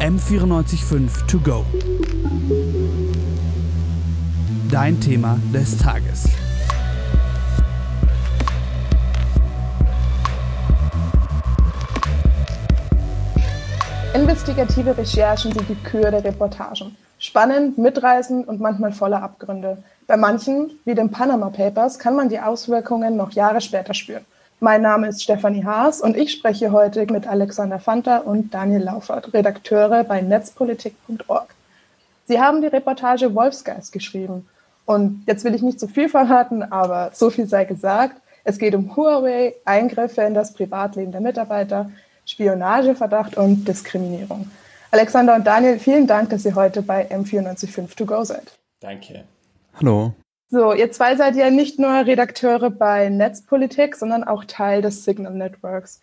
M94.5 To Go. Dein Thema des Tages. Investigative Recherchen sind die Kür der Reportagen. Spannend, mitreißend und manchmal voller Abgründe. Bei manchen, wie den Panama Papers, kann man die Auswirkungen noch Jahre später spüren. Mein Name ist Stefanie Haas und ich spreche heute mit Alexander Fanta und Daniel Laufert, Redakteure bei netzpolitik.org. Sie haben die Reportage Wolfsgeist geschrieben. Und jetzt will ich nicht zu viel verraten, aber so viel sei gesagt. Es geht um Huawei, Eingriffe in das Privatleben der Mitarbeiter, Spionageverdacht und Diskriminierung. Alexander und Daniel, vielen Dank, dass ihr heute bei M94.5 To Go seid. Danke. Hallo. So, ihr zwei seid ja nicht nur Redakteure bei Netzpolitik, sondern auch Teil des Signal Networks.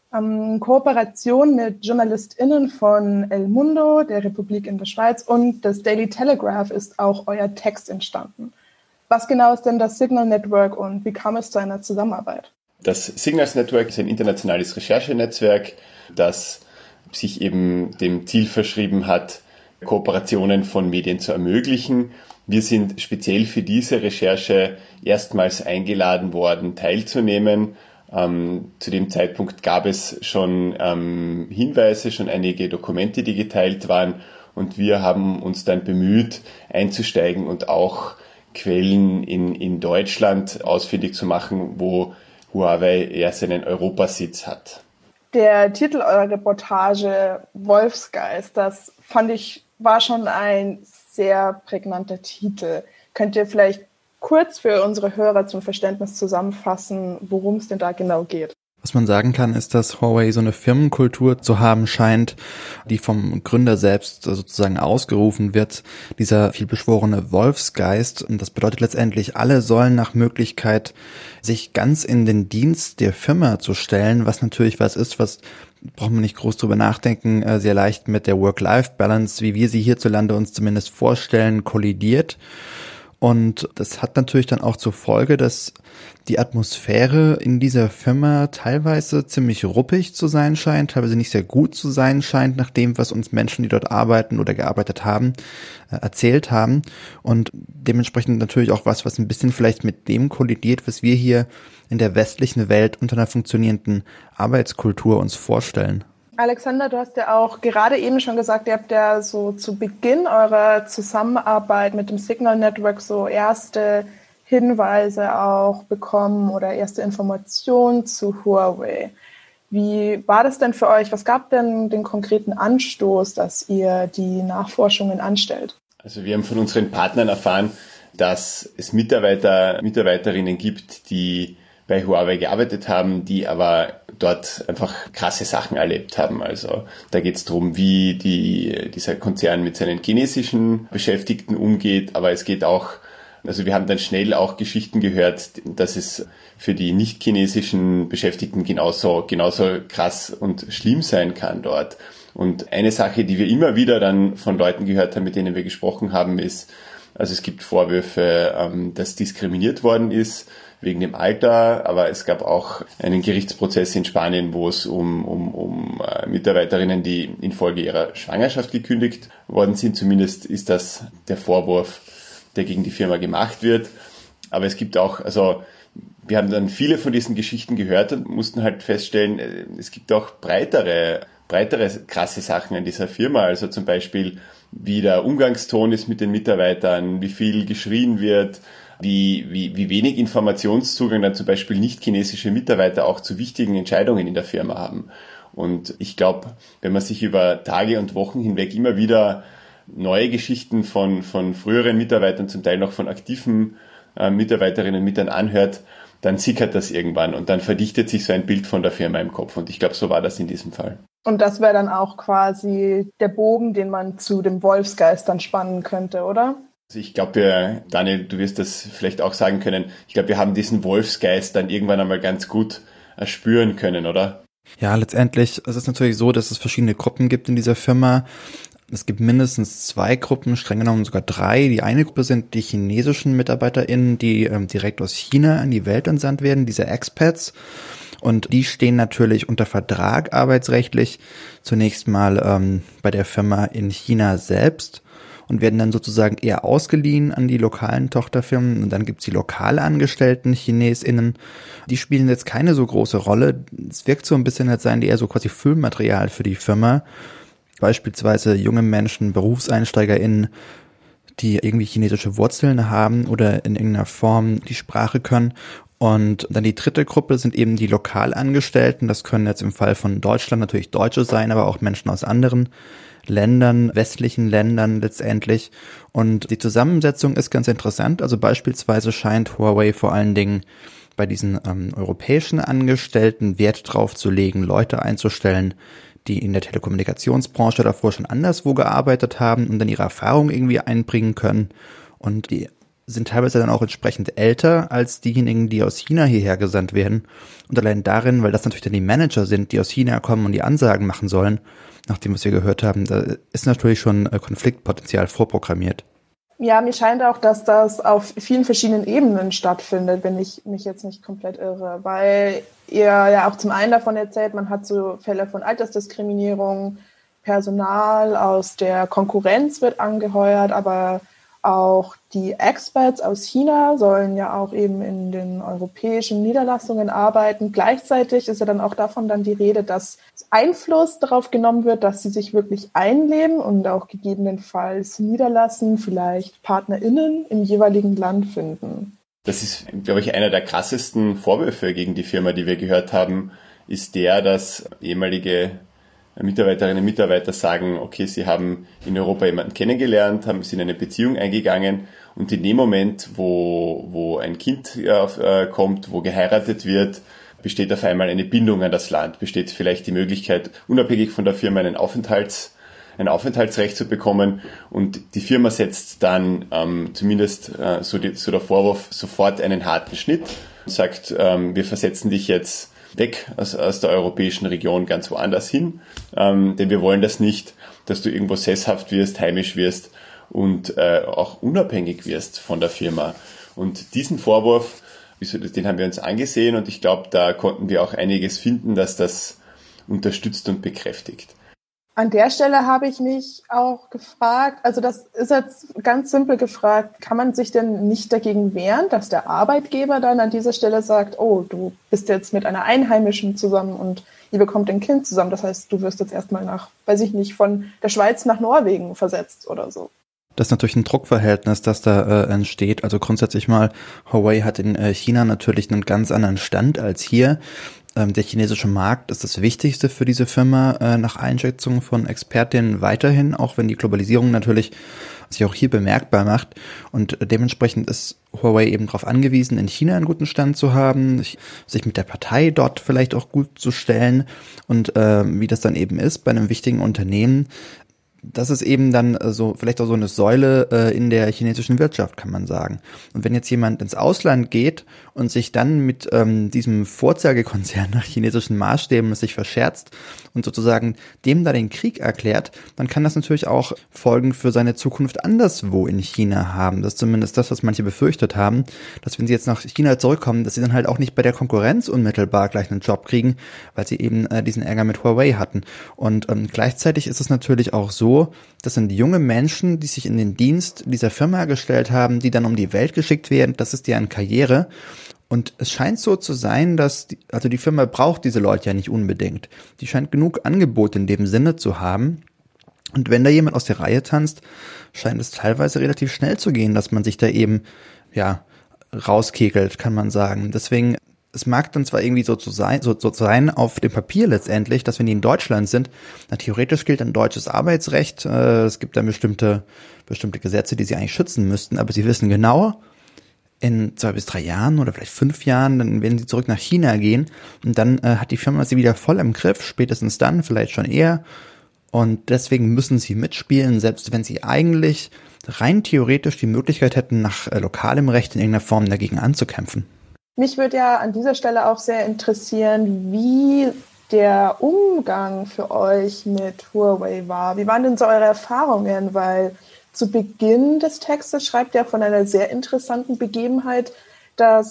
In Kooperation mit JournalistInnen von El Mundo, der Republik in der Schweiz und des Daily Telegraph ist auch euer Text entstanden. Was genau ist denn das Signal Network und wie kam es zu einer Zusammenarbeit? Das Signals Network ist ein internationales Recherchenetzwerk, das sich eben dem Ziel verschrieben hat, Kooperationen von Medien zu ermöglichen. Wir sind speziell für diese Recherche erstmals eingeladen worden, teilzunehmen. Zu dem Zeitpunkt gab es schon Hinweise, schon einige Dokumente, die geteilt waren. Und wir haben uns dann bemüht, einzusteigen und auch Quellen in Deutschland ausfindig zu machen, wo Huawei ja seinen Europasitz hat. Der Titel eurer Reportage Wolfsgeist, das fand ich, war schon ein sehr prägnanter Titel. Könnt ihr vielleicht kurz für unsere Hörer zum Verständnis zusammenfassen, worum es denn da genau geht? Was man sagen kann, ist, dass Huawei so eine Firmenkultur zu haben scheint, die vom Gründer selbst sozusagen ausgerufen wird, dieser vielbeschworene Wolfsgeist. Und das bedeutet letztendlich, alle sollen nach Möglichkeit sich ganz in den Dienst der Firma zu stellen, was natürlich was ist, was braucht man nicht groß drüber nachdenken, sehr leicht mit der Work-Life-Balance, wie wir sie hierzulande uns zumindest vorstellen, kollidiert. Und das hat natürlich dann auch zur Folge, dass die Atmosphäre in dieser Firma teilweise ziemlich ruppig zu sein scheint, teilweise nicht sehr gut zu sein scheint, nach dem, was uns Menschen, die dort arbeiten oder gearbeitet haben, erzählt haben. Und dementsprechend natürlich auch was ein bisschen vielleicht mit dem kollidiert, was wir hier in der westlichen Welt unter einer funktionierenden Arbeitskultur uns vorstellen. Alexander, du hast ja auch gerade eben schon gesagt, ihr habt ja so zu Beginn eurer Zusammenarbeit mit dem Signal Network so erste Hinweise auch bekommen oder erste Informationen zu Huawei. Wie war das denn für euch? Was gab denn den konkreten Anstoß, dass ihr die Nachforschungen anstellt? Also wir haben von unseren Partnern erfahren, dass es Mitarbeiterinnen gibt, die bei Huawei gearbeitet haben, die aber dort einfach krasse Sachen erlebt haben. Also da geht es darum, wie dieser Konzern mit seinen chinesischen Beschäftigten umgeht, aber es geht auch, also wir haben dann schnell auch Geschichten gehört, dass es für die nicht-chinesischen Beschäftigten genauso krass und schlimm sein kann dort. Und eine Sache, die wir immer wieder dann von Leuten gehört haben, mit denen wir gesprochen haben, ist, also es gibt Vorwürfe, dass diskriminiert worden ist wegen dem Alter, aber es gab auch einen Gerichtsprozess in Spanien, wo es um Mitarbeiterinnen, die infolge ihrer Schwangerschaft gekündigt worden sind. Zumindest ist das der Vorwurf, der gegen die Firma gemacht wird. Aber es gibt auch, also wir haben dann viele von diesen Geschichten gehört und mussten halt feststellen, es gibt auch breitere krasse Sachen an dieser Firma. Also zum Beispiel, wie der Umgangston ist mit den Mitarbeitern, wie viel geschrien wird, wie wenig Informationszugang dann zum Beispiel nicht-chinesische Mitarbeiter auch zu wichtigen Entscheidungen in der Firma haben. Und ich glaube, wenn man sich über Tage und Wochen hinweg immer wieder neue Geschichten von früheren Mitarbeitern, zum Teil noch von aktiven Mitarbeiterinnen mit anhört, dann sickert das irgendwann und dann verdichtet sich so ein Bild von der Firma im Kopf. Und ich glaube, so war das in diesem Fall. Und das wäre dann auch quasi der Bogen, den man zu dem Wolfsgeist dann spannen könnte, oder? Also ich glaube, Daniel, du wirst das vielleicht auch sagen können, ich glaube, wir haben diesen Wolfsgeist dann irgendwann einmal ganz gut erspüren können, oder? Ja, letztendlich es ist natürlich so, dass es verschiedene Gruppen gibt in dieser Firma. Es gibt mindestens 2 Gruppen, streng genommen sogar 3. Die eine Gruppe sind die chinesischen MitarbeiterInnen, die direkt aus China in die Welt entsandt werden, diese Expats. Und die stehen natürlich unter Vertrag arbeitsrechtlich, zunächst mal bei der Firma in China selbst und werden dann sozusagen eher ausgeliehen an die lokalen Tochterfirmen. Und dann gibt's die lokal angestellten ChinesInnen. Die spielen jetzt keine so große Rolle. Es wirkt so ein bisschen, als seien die eher so quasi Füllmaterial für die Firma. Beispielsweise junge Menschen, BerufseinsteigerInnen, die irgendwie chinesische Wurzeln haben oder in irgendeiner Form die Sprache können. Und dann die dritte Gruppe sind eben die Lokalangestellten. Das können jetzt im Fall von Deutschland natürlich Deutsche sein, aber auch Menschen aus anderen Ländern, westlichen Ländern letztendlich. Und die Zusammensetzung ist ganz interessant. Also beispielsweise scheint Huawei vor allen Dingen bei diesen europäischen Angestellten Wert drauf zu legen, Leute einzustellen, die in der Telekommunikationsbranche davor schon anderswo gearbeitet haben und dann ihre Erfahrung irgendwie einbringen können. Und die sind teilweise dann auch entsprechend älter als diejenigen, die aus China hierher gesandt werden. Und allein darin, weil das natürlich dann die Manager sind, die aus China kommen und die Ansagen machen sollen, nach dem, was wir gehört haben, da ist natürlich schon Konfliktpotenzial vorprogrammiert. Ja, mir scheint auch, dass das auf vielen verschiedenen Ebenen stattfindet, wenn ich mich jetzt nicht komplett irre, weil ihr ja auch zum einen davon erzählt, man hat so Fälle von Altersdiskriminierung, Personal aus der Konkurrenz wird angeheuert, aber auch die Expats aus China sollen ja auch eben in den europäischen Niederlassungen arbeiten. Gleichzeitig ist ja dann auch davon dann die Rede, dass Einfluss darauf genommen wird, dass sie sich wirklich einleben und auch gegebenenfalls niederlassen, vielleicht PartnerInnen im jeweiligen Land finden. Das ist, glaube ich, einer der krassesten Vorwürfe gegen die Firma, die wir gehört haben, ist der, dass ehemalige Mitarbeiterinnen und Mitarbeiter sagen, okay, sie haben in Europa jemanden kennengelernt, sind eine Beziehung eingegangen und in dem Moment, wo ein Kind kommt, wo geheiratet wird, besteht auf einmal eine Bindung an das Land, besteht vielleicht die Möglichkeit, unabhängig von der Firma ein Aufenthaltsrecht zu bekommen und die Firma setzt dann zumindest so der Vorwurf sofort einen harten Schnitt und sagt, wir versetzen dich jetzt weg aus der europäischen Region ganz woanders hin, denn wir wollen das nicht, dass du irgendwo sesshaft wirst, heimisch wirst und auch unabhängig wirst von der Firma. Und diesen Vorwurf, den haben wir uns angesehen und ich glaube, da konnten wir auch einiges finden, dass das unterstützt und bekräftigt. An der Stelle habe ich mich auch gefragt, also das ist jetzt ganz simpel gefragt, kann man sich denn nicht dagegen wehren, dass der Arbeitgeber dann an dieser Stelle sagt, oh, du bist jetzt mit einer Einheimischen zusammen und ihr bekommt ein Kind zusammen, das heißt, du wirst jetzt erstmal von der Schweiz nach Norwegen versetzt oder so. Das ist natürlich ein Druckverhältnis, das da entsteht. Also grundsätzlich mal, Huawei hat in China natürlich einen ganz anderen Stand als hier. Der chinesische Markt ist das Wichtigste für diese Firma nach Einschätzung von Expertinnen weiterhin, auch wenn die Globalisierung natürlich sich auch hier bemerkbar macht. Und dementsprechend ist Huawei eben darauf angewiesen, in China einen guten Stand zu haben, sich mit der Partei dort vielleicht auch gut zu stellen. Und wie das dann eben ist bei einem wichtigen Unternehmen, das ist eben dann so vielleicht auch so eine Säule in der chinesischen Wirtschaft, kann man sagen. Und wenn jetzt jemand ins Ausland geht und sich dann mit diesem Vorzeigekonzern nach chinesischen Maßstäben sich verscherzt und sozusagen dem da den Krieg erklärt, dann kann das natürlich auch Folgen für seine Zukunft anderswo in China haben. Das ist zumindest das, was manche befürchtet haben, dass wenn sie jetzt nach China zurückkommen, dass sie dann halt auch nicht bei der Konkurrenz unmittelbar gleich einen Job kriegen, weil sie eben diesen Ärger mit Huawei hatten. Und gleichzeitig ist es natürlich auch so, das sind junge Menschen, die sich in den Dienst dieser Firma gestellt haben, die dann um die Welt geschickt werden. Das ist deren Karriere. Und es scheint so zu sein, dass die Firma braucht diese Leute ja nicht unbedingt. Die scheint genug Angebot in dem Sinne zu haben. Und wenn da jemand aus der Reihe tanzt, scheint es teilweise relativ schnell zu gehen, dass man sich da eben, rauskegelt, kann man sagen. Deswegen, es mag dann zwar irgendwie so sein auf dem Papier letztendlich, dass wenn die in Deutschland sind, dann theoretisch gilt ein deutsches Arbeitsrecht. Es gibt dann bestimmte Gesetze, die sie eigentlich schützen müssten, aber sie wissen genau, in 2 bis 3 Jahren oder vielleicht 5 Jahren, dann werden sie zurück nach China gehen und dann hat die Firma sie wieder voll im Griff, spätestens dann, vielleicht schon eher. Und deswegen müssen sie mitspielen, selbst wenn sie eigentlich rein theoretisch die Möglichkeit hätten, nach lokalem Recht in irgendeiner Form dagegen anzukämpfen. Mich würde ja an dieser Stelle auch sehr interessieren, wie der Umgang für euch mit Huawei war. Wie waren denn so eure Erfahrungen? Weil zu Beginn des Textes schreibt er von einer sehr interessanten Begebenheit, dass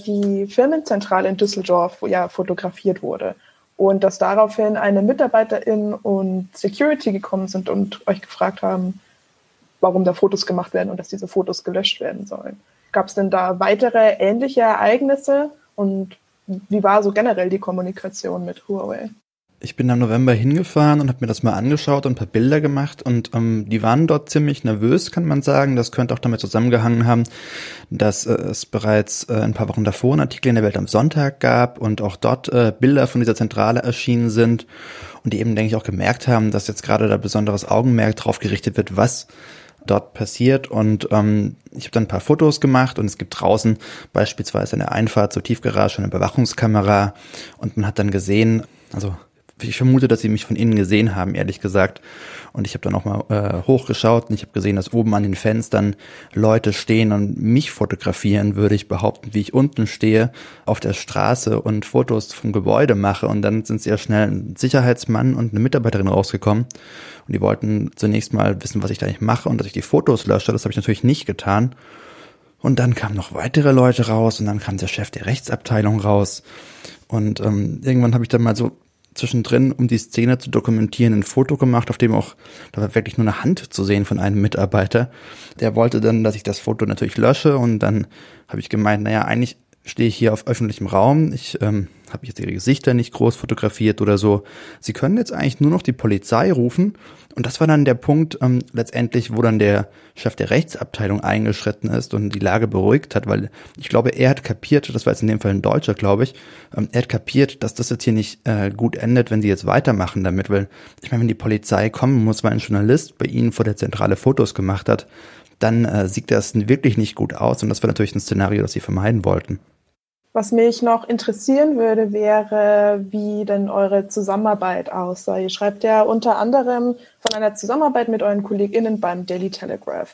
die Firmenzentrale in Düsseldorf ja fotografiert wurde und dass daraufhin eine Mitarbeiterin und Security gekommen sind und euch gefragt haben, warum da Fotos gemacht werden und dass diese Fotos gelöscht werden sollen. Gab es denn da weitere ähnliche Ereignisse und wie war so generell die Kommunikation mit Huawei? Ich bin im November hingefahren und habe mir das mal angeschaut und ein paar Bilder gemacht und die waren dort ziemlich nervös, kann man sagen. Das könnte auch damit zusammengehangen haben, dass es bereits ein paar Wochen davor einen Artikel in der Welt am Sonntag gab und auch dort Bilder von dieser Zentrale erschienen sind und die eben, denke ich, auch gemerkt haben, dass jetzt gerade da besonderes Augenmerk drauf gerichtet wird, was dort passiert und ich habe dann ein paar Fotos gemacht und es gibt draußen beispielsweise eine Einfahrt zur Tiefgarage, eine Überwachungskamera und man hat dann gesehen, also ich vermute, dass sie mich von innen gesehen haben, ehrlich gesagt. Und ich habe dann auch mal hochgeschaut und ich habe gesehen, dass oben an den Fenstern Leute stehen und mich fotografieren, würde ich behaupten, wie ich unten stehe auf der Straße und Fotos vom Gebäude mache. Und dann sind sehr schnell ein Sicherheitsmann und eine Mitarbeiterin rausgekommen. Und die wollten zunächst mal wissen, was ich da eigentlich mache und dass ich die Fotos lösche. Das habe ich natürlich nicht getan. Und dann kamen noch weitere Leute raus und dann kam der Chef der Rechtsabteilung raus. Und irgendwann habe ich dann mal so zwischendrin, um die Szene zu dokumentieren, ein Foto gemacht, auf dem auch, da war wirklich nur eine Hand zu sehen von einem Mitarbeiter. Der wollte dann, dass ich das Foto natürlich lösche und dann habe ich gemeint, naja, eigentlich stehe ich hier auf öffentlichem Raum, ich habe jetzt ihre Gesichter nicht groß fotografiert oder so. Sie können jetzt eigentlich nur noch die Polizei rufen und das war dann der Punkt letztendlich, wo dann der Chef der Rechtsabteilung eingeschritten ist und die Lage beruhigt hat, weil ich glaube, er hat kapiert, das war jetzt in dem Fall ein Deutscher, glaube ich, er hat kapiert, dass das jetzt hier nicht gut endet, wenn sie jetzt weitermachen damit, weil ich meine, wenn die Polizei kommen muss, weil ein Journalist bei ihnen vor der Zentrale Fotos gemacht hat, dann sieht das wirklich nicht gut aus und das war natürlich ein Szenario, das sie vermeiden wollten. Was mich noch interessieren würde, wäre, wie denn eure Zusammenarbeit aussah. Ihr schreibt ja unter anderem von einer Zusammenarbeit mit euren KollegInnen beim Daily Telegraph.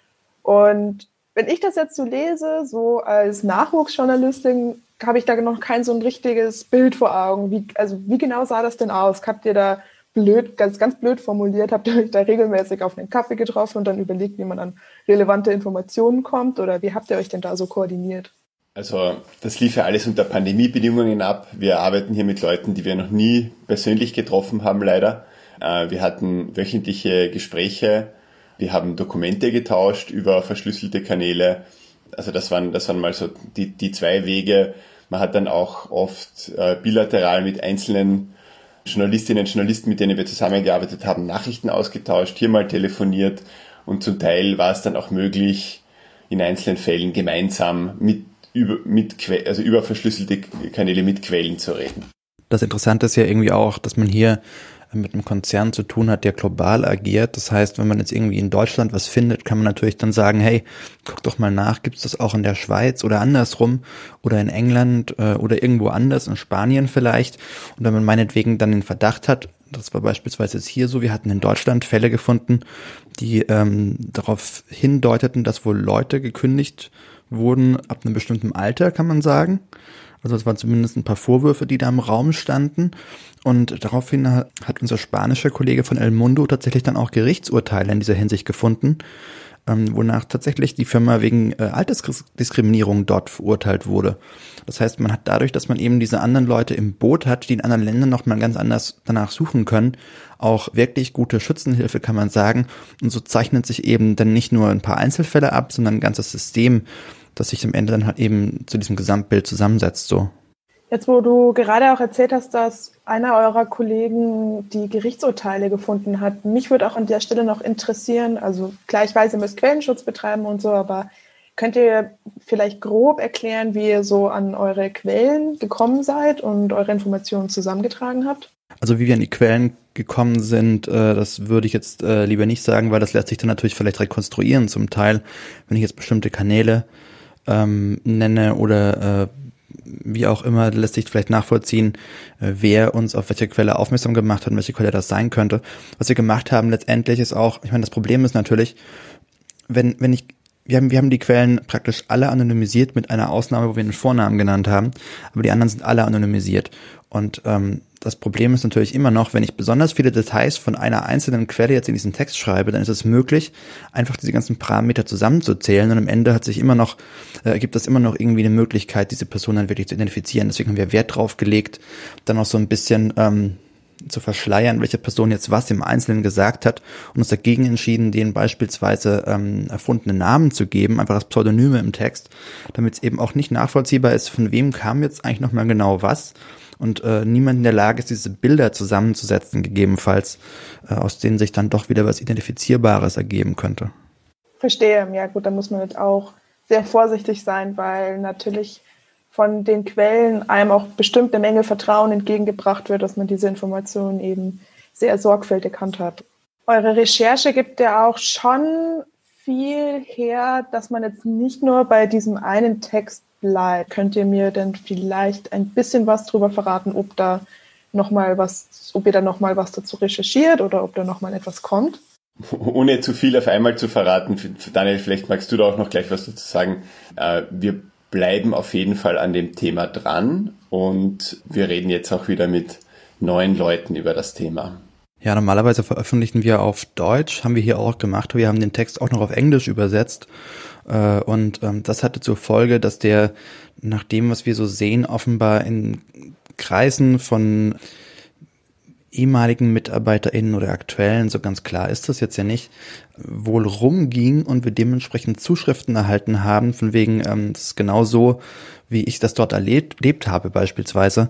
Und wenn ich das jetzt so lese, so als Nachwuchsjournalistin, habe ich da noch kein so ein richtiges Bild vor Augen. Wie genau sah das denn aus? Habt ihr da ganz blöd formuliert, habt ihr euch da regelmäßig auf einen Kaffee getroffen und dann überlegt, wie man an relevante Informationen kommt? Oder wie habt ihr euch denn da so koordiniert? Also das lief ja alles unter Pandemiebedingungen ab. Wir arbeiten hier mit Leuten, die wir noch nie persönlich getroffen haben, leider. Wir hatten wöchentliche Gespräche, wir haben Dokumente getauscht über verschlüsselte Kanäle. Also das waren mal so die zwei Wege. Man hat dann auch oft bilateral mit einzelnen Journalistinnen und Journalisten, mit denen wir zusammengearbeitet haben, Nachrichten ausgetauscht, hier mal telefoniert und zum Teil war es dann auch möglich, in einzelnen Fällen gemeinsam über verschlüsselte Kanäle mit Quellen zu reden. Das Interessante ist ja irgendwie auch, dass man hier mit einem Konzern zu tun hat, der global agiert. Das heißt, wenn man jetzt irgendwie in Deutschland was findet, kann man natürlich dann sagen, hey, guck doch mal nach, gibt es das auch in der Schweiz oder andersrum oder in England oder irgendwo anders, in Spanien vielleicht. Und wenn man meinetwegen dann den Verdacht hat, das war beispielsweise jetzt hier so, wir hatten in Deutschland Fälle gefunden, die darauf hindeuteten, dass wohl Leute gekündigt wurden ab einem bestimmten Alter, kann man sagen. Also es waren zumindest ein paar Vorwürfe, die da im Raum standen. Und daraufhin hat unser spanischer Kollege von El Mundo tatsächlich dann auch Gerichtsurteile in dieser Hinsicht gefunden, wonach tatsächlich die Firma wegen Altersdiskriminierung dort verurteilt wurde. Das heißt, man hat dadurch, dass man eben diese anderen Leute im Boot hat, die in anderen Ländern noch mal ganz anders danach suchen können, auch wirklich gute Schützenhilfe, kann man sagen. Und so zeichnet sich eben dann nicht nur ein paar Einzelfälle ab, sondern ein ganzes System, das sich am Ende dann halt eben zu diesem Gesamtbild zusammensetzt, so. Jetzt, wo du gerade auch erzählt hast, dass einer eurer Kollegen die Gerichtsurteile gefunden hat, mich würde auch an der Stelle noch interessieren, also klar, ich weiß, ihr müsst Quellenschutz betreiben und so, aber könnt ihr vielleicht grob erklären, wie ihr so an eure Quellen gekommen seid und eure Informationen zusammengetragen habt? Also wie wir an die Quellen gekommen sind, das würde ich jetzt lieber nicht sagen, weil das lässt sich dann natürlich vielleicht rekonstruieren zum Teil, wenn ich jetzt bestimmte Kanäle nenne oder wie auch immer, lässt sich vielleicht nachvollziehen, wer uns auf welche Quelle aufmerksam gemacht hat und welche Quelle das sein könnte. Was wir gemacht haben letztendlich ist auch, ich meine, das Problem ist natürlich, wir haben die Quellen praktisch alle anonymisiert mit einer Ausnahme, wo wir einen Vornamen genannt haben, aber die anderen sind alle anonymisiert. Und das Problem ist natürlich immer noch, wenn ich besonders viele Details von einer einzelnen Quelle jetzt in diesen Text schreibe, dann ist es möglich, einfach diese ganzen Parameter zusammenzuzählen und am Ende gibt es immer noch irgendwie eine Möglichkeit, diese Person dann wirklich zu identifizieren. Deswegen haben wir Wert drauf gelegt, dann auch so ein bisschen zu verschleiern, welche Person jetzt was im Einzelnen gesagt hat und uns dagegen entschieden, denen beispielsweise erfundene Namen zu geben, einfach als Pseudonyme im Text, damit es eben auch nicht nachvollziehbar ist, von wem kam jetzt eigentlich nochmal genau was und niemand in der Lage ist, diese Bilder zusammenzusetzen, gegebenenfalls, aus denen sich dann doch wieder was Identifizierbares ergeben könnte. Verstehe, ja gut, da muss man jetzt auch sehr vorsichtig sein, weil natürlich von den Quellen einem auch bestimmte Menge Vertrauen entgegengebracht wird, dass man diese Informationen eben sehr sorgfältig handhabt. Eure Recherche gibt ja auch schon viel her, dass man jetzt nicht nur bei diesem einen Text bleibt. Könnt ihr mir denn vielleicht ein bisschen was darüber verraten, ob ihr da noch mal was dazu recherchiert oder ob da noch mal etwas kommt? Ohne zu viel auf einmal zu verraten, Daniel, vielleicht magst du da auch noch gleich was dazu sagen. Wir bleiben auf jeden Fall an dem Thema dran und wir reden jetzt auch wieder mit neuen Leuten über das Thema. Ja, normalerweise veröffentlichen wir auf Deutsch, haben wir hier auch gemacht. Wir haben den Text auch noch auf Englisch übersetzt und das hatte zur Folge, dass der, nach dem, was wir so sehen, offenbar in Kreisen von ehemaligen MitarbeiterInnen oder aktuellen, so ganz klar ist das jetzt ja nicht, wohl rumging und wir dementsprechend Zuschriften erhalten haben, von wegen, das ist genau so, wie ich das dort erlebt habe beispielsweise,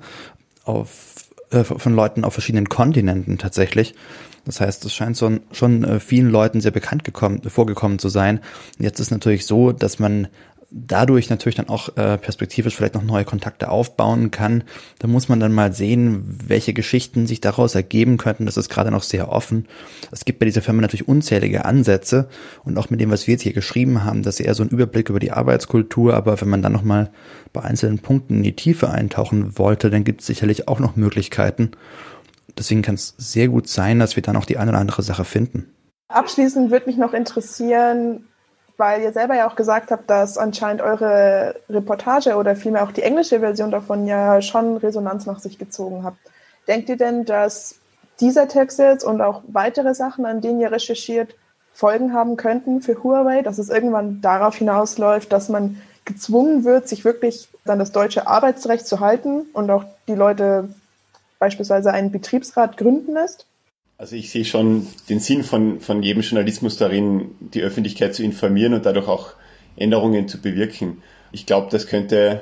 von Leuten auf verschiedenen Kontinenten tatsächlich. Das heißt, es scheint schon vielen Leuten sehr bekannt vorgekommen zu sein. Jetzt ist natürlich so, dass man dadurch natürlich dann auch perspektivisch vielleicht noch neue Kontakte aufbauen kann. Da muss man dann mal sehen, welche Geschichten sich daraus ergeben könnten. Das ist gerade noch sehr offen. Es gibt bei dieser Firma natürlich unzählige Ansätze und auch mit dem, was wir jetzt hier geschrieben haben, das ist eher so ein Überblick über die Arbeitskultur. Aber wenn man dann nochmal bei einzelnen Punkten in die Tiefe eintauchen wollte, dann gibt es sicherlich auch noch Möglichkeiten. Deswegen kann es sehr gut sein, dass wir dann auch die eine oder andere Sache finden. Abschließend würde mich noch interessieren, weil ihr selber ja auch gesagt habt, dass anscheinend eure Reportage oder vielmehr auch die englische Version davon ja schon Resonanz nach sich gezogen habt. Denkt ihr denn, dass dieser Text jetzt und auch weitere Sachen, an denen ihr recherchiert, Folgen haben könnten für Huawei, dass es irgendwann darauf hinausläuft, dass man gezwungen wird, sich wirklich an das deutsche Arbeitsrecht zu halten und auch die Leute beispielsweise einen Betriebsrat gründen lässt? Also ich sehe schon den Sinn von jedem Journalismus darin, die Öffentlichkeit zu informieren und dadurch auch Änderungen zu bewirken. Ich glaube, das könnte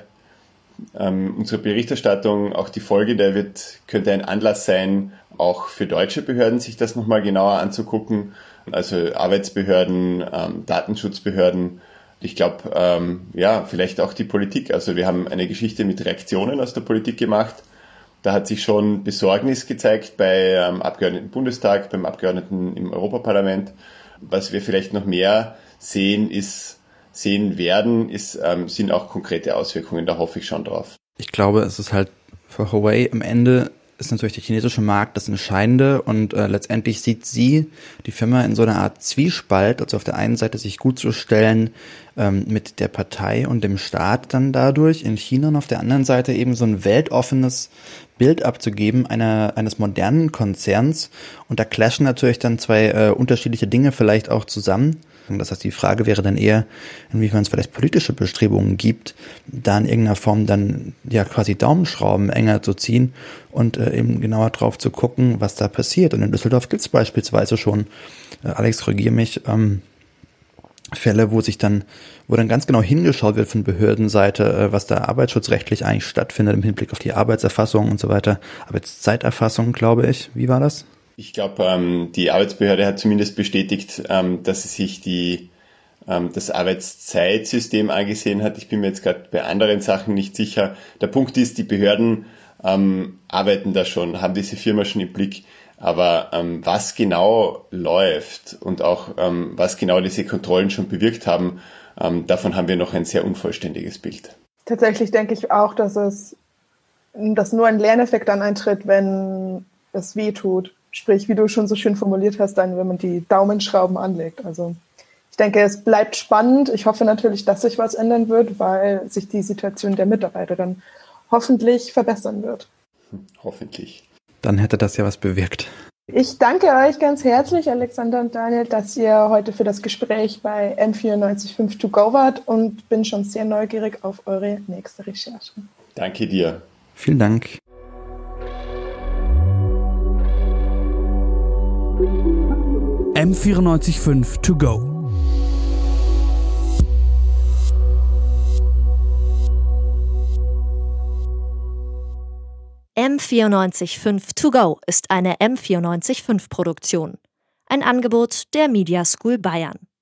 unsere Berichterstattung, auch die Folge, könnte ein Anlass sein, auch für deutsche Behörden sich das nochmal genauer anzugucken. Also Arbeitsbehörden, Datenschutzbehörden. Ich glaube, vielleicht auch die Politik. Also wir haben eine Geschichte mit Reaktionen aus der Politik gemacht. Da hat sich schon Besorgnis gezeigt bei Abgeordneten im Bundestag, beim Abgeordneten im Europaparlament. Was wir vielleicht noch mehr sehen werden, sind auch konkrete Auswirkungen. Da hoffe ich schon drauf. Ich glaube, es ist halt für Huawei am Ende ist natürlich der chinesische Markt das Entscheidende und letztendlich sieht die Firma in so einer Art Zwiespalt, also auf der einen Seite sich gut zu stellen mit der Partei und dem Staat dann dadurch in China und auf der anderen Seite eben so ein weltoffenes Bild abzugeben eines modernen Konzerns und da clashen natürlich dann zwei unterschiedliche Dinge vielleicht auch zusammen. Das heißt, die Frage wäre dann eher, inwiefern es vielleicht politische Bestrebungen gibt, da in irgendeiner Form dann ja quasi Daumenschrauben enger zu ziehen und eben genauer drauf zu gucken, was da passiert. Und in Düsseldorf gibt es beispielsweise schon, Alex, korrigiere mich, Fälle, wo dann ganz genau hingeschaut wird von Behördenseite, was da arbeitsschutzrechtlich eigentlich stattfindet im Hinblick auf die Arbeitserfassung und so weiter. Arbeitszeiterfassung, glaube ich. Wie war das? Ich glaube, die Arbeitsbehörde hat zumindest bestätigt, dass sie sich das Arbeitszeitsystem angesehen hat. Ich bin mir jetzt gerade bei anderen Sachen nicht sicher. Der Punkt ist, die Behörden arbeiten da schon, haben diese Firma schon im Blick. Aber was genau läuft und auch was genau diese Kontrollen schon bewirkt haben, davon haben wir noch ein sehr unvollständiges Bild. Tatsächlich denke ich auch, dass nur ein Lerneffekt dann eintritt, wenn es weh tut. Sprich, wie du schon so schön formuliert hast, dann, wenn man die Daumenschrauben anlegt. Also ich denke, es bleibt spannend. Ich hoffe natürlich, dass sich was ändern wird, weil sich die Situation der Mitarbeiter dann hoffentlich verbessern wird. Hoffentlich. Dann hätte das ja was bewirkt. Ich danke euch ganz herzlich, Alexander und Daniel, dass ihr heute für das Gespräch bei M94.5 To Go wart und bin schon sehr neugierig auf eure nächste Recherche. Danke dir. Vielen Dank. M94.5 To Go. M94.5 To Go ist eine M94.5 Produktion. Ein Angebot der Media School Bayern.